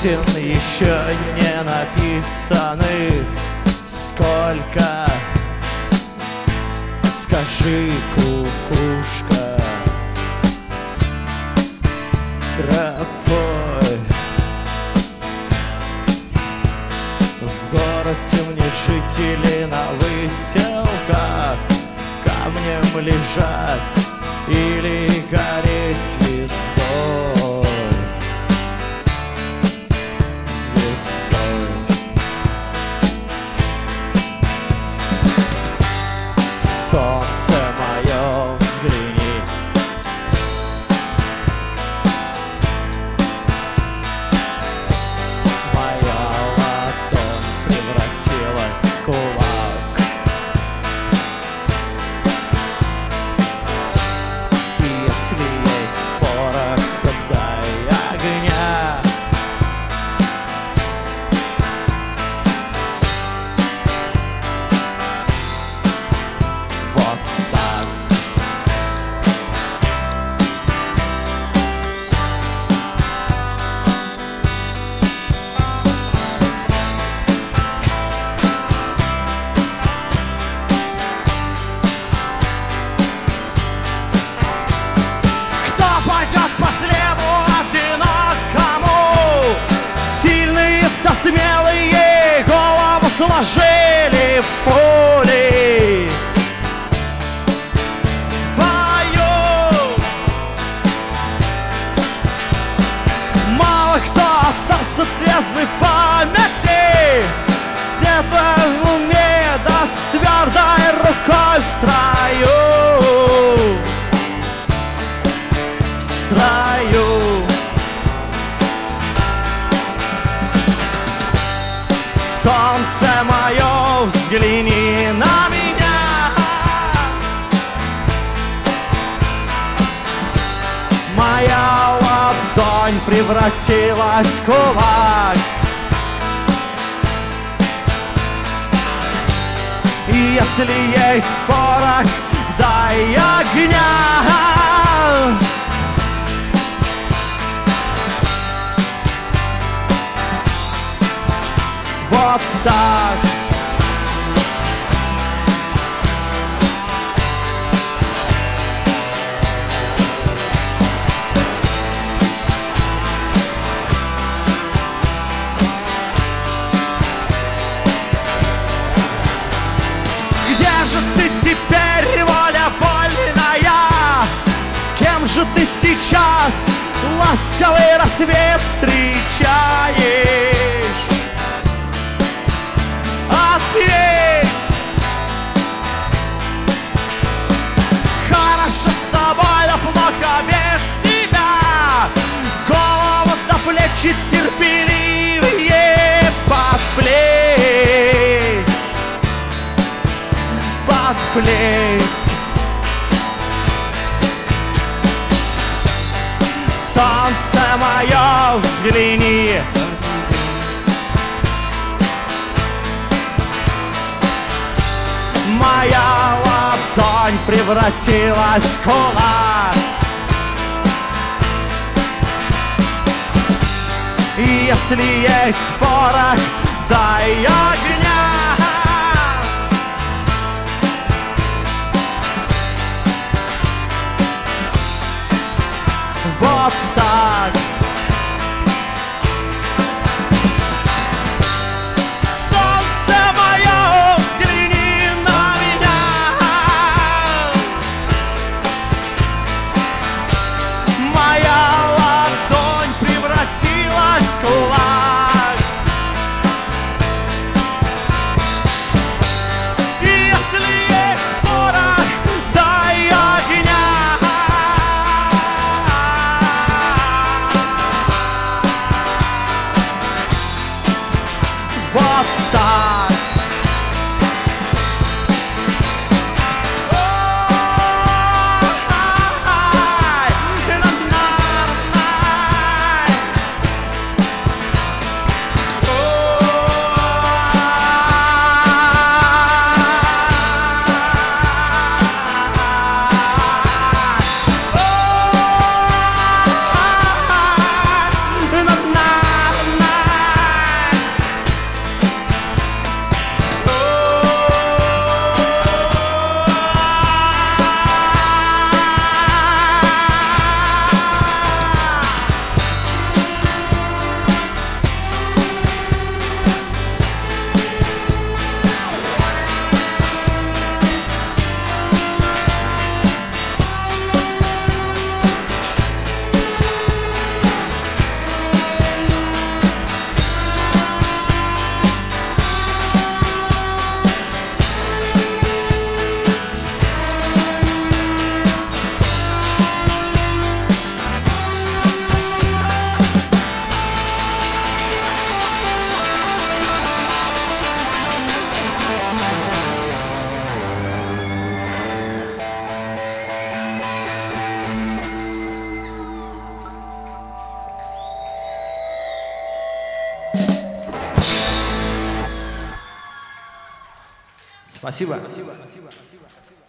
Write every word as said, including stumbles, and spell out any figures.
сотен еще не написанных. Сколько, скажи, кукушка, тропой в город темнее жители на выселках камнем лежать или гореть звездой. Звездой. Солнце мое, взгляни, моя ладонь превратилась в кулак. И если есть порох, дай огня. Вот так. Кто пойдет по следу одинокому? Сильные-то смелые голову сложили в поле. Бою мало кто остался трезвый в памяти. Где-то в уме, да с твердой рукой в строю. В строю. Солнце мое, взгляни на меня. Моя ладонь превратилась в кулак. И если есть порох, дай огня. Вот так. Где же ты теперь, воля вольная? С кем же ты сейчас ласковый рассвет встречаешь? Ответь! Хорошо с тобой, да плохо без тебя. Голову до плечи терпеливее подплеть. Подплеть. Солнце мое, взгляни. Моя ладонь превратилась в кулак. И если есть порох, дай огня. Вот так. Солнце мое, взгляни на меня. Моя ладонь превратилась в кулак. Спасибо.